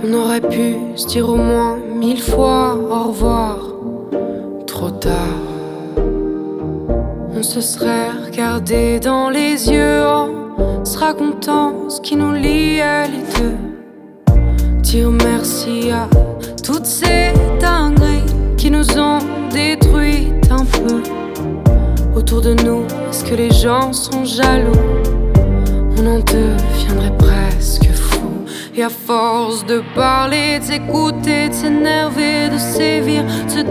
On aurait pu se dire au moins 1000 fois au revoir. Trop tard. On se serait regardé dans les yeux en se racontant ce qui nous liait les deux. Dire merci à toutes ces dingueries qui nous ont détruites un peu. Autour de nous, est-ce que les gens sont jaloux? On en deviendrait presque fou. Et à force de parler, de s'écouter, de s'énerver, de sévir, de se